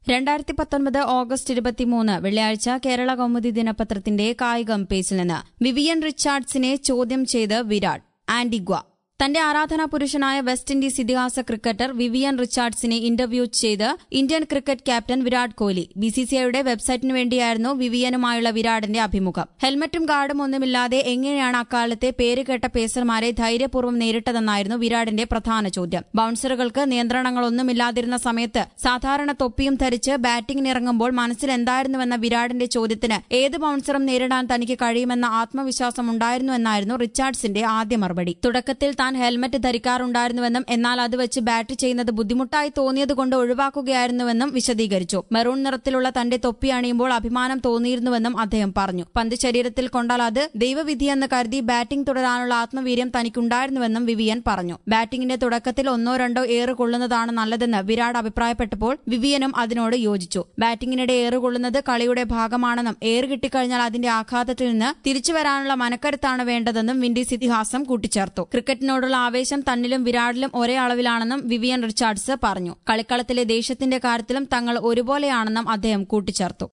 2019 August 23 വെള്ളിയാഴ്ച കേരള കൗമുദി ദിനപത്രത്തിന്റെ കായികം പേജിൽ നിന്ന് വിവിയൻ റിച്ചാർഡ്സിനെ ചോദ്യം ചെയ്ത് വിരാട്. ആന്റിഗ്വ. തന്റെ ആരാധനാ പുരുഷനായ വെസ്റ്റ് ഇൻഡീസ് ഇതിഹാസ ക്രിക്കറ്റർ വിവിയൻ റിച്ചാർഡ്സിനെ ഇന്റർവ്യൂ ചെയ്ത് Indian cricket captain Virat Kohli. ബിസിസിഐയുടെ വെബ്സൈറ്റിനു വേണ്ടിയായിരുന്നു വിവിയനുമായുള്ള വിരാടിന്റെ അഭിമുഖം. ഹെൽമറ്റും ഗാർഡും ഒന്നുമില്ലാതെ എങ്ങനെയാണ് അക്കാലത്തെ പേരുകേട്ട പേസർമാരെ ധൈര്യപൂർവ്വം നേരിട്ടതെന്നായിരുന്നു വിരാടിന്റെ പ്രധാന ചോദ്യം. ബൌൺസറുകൾക്ക് നിയന്ത്രണങ്ങളൊന്നുമില്ലാതിരുന്ന സമയത്ത് സാധാരണ തൊപ്പിയും ധരിച്ച് ബാറ്റിംഗിനിറങ്ങുമ്പോൾ മനസ്സിൽ എന്തായിരുന്നുവെന്ന വിരാടിന്റെ ചോദ്യത്തിന് ഏത് ബൌൺസറും നേരിടാൻ തനിക്ക് കഴിയുമെന്ന ആത്മവിശ്വാസം ഉണ്ടായിരുന്നുവെന്നായിരുന്നു റിച്ചാർഡ്സിന്റെ ആദ്യ മറുപടി. തുടക്കത്തിൽ താൻ ഹെൽമറ്റ് ധരിക്കാറുണ്ടായിരുന്നുവെന്നും എന്നാൽ അത് വെച്ച് ബാറ്റ് ചെയ്യുന്നത് ബുദ്ധിമുട്ടായി തോന്നിയതുകൊണ്ട് ഒഴിവാക്കുകയായിരുന്നുവെന്നും വിശദീകരിച്ചു. മെറൂൺ നിറത്തിലുള്ള തന്റെ തൊപ്പി അണിയുമ്പോൾ അഭിമാനം തോന്നിയിരുന്നുവെന്നും അദ്ദേഹം പറഞ്ഞു. പന്ത് ശരീരത്തിൽ കൊണ്ടാൽ അത് ദൈവവിധിയെന്ന് കരുതി ബാറ്റിംഗ് തുടരാനുള്ള ആത്മവീര്യം തനിക്കുണ്ടായിരുന്നുവെന്നും വിവിയൻ പറഞ്ഞു. ബാറ്റിംഗിന്റെ തുടക്കത്തിൽ 1-2 ഏറ് കൊള്ളുന്നതാണ് നല്ലതെന്ന് വിരാട് അഭിപ്രായപ്പെട്ടപ്പോൾ വിവിയനും അതിനോട് യോജിച്ചു. ബാറ്റിംഗിനിടെ ഏറ് കൊള്ളുന്നത് കളിയുടെ ഭാഗമാണെന്നും ഏറ് കിട്ടിക്കഴിഞ്ഞാൽ അതിന്റെ ആഘാതത്തിൽ നിന്ന് തിരിച്ചുവരാനുള്ള മനക്കരുത്താണ് വേണ്ടതെന്നും വിൻഡീസ് ഇതിഹാസം കൂട്ടിച്ചേർത്തു. ക്രിക്കറ്റിനോടുള്ള ആവേശം തന്നിലും വിരാടിലും ഒരേ അളവിലാണെന്നും വിവിയൻ റിച്ചാർഡ്സ് പറഞ്ഞു. കളിക്കളത്തിലെ ദേഷ്യത്തിന്റെ കാര്യത്തിലും തങ്ങൾ ഒരുപോലെയാണെന്നും അദ്ദേഹം കൂട്ടിച്ചേർത്തു.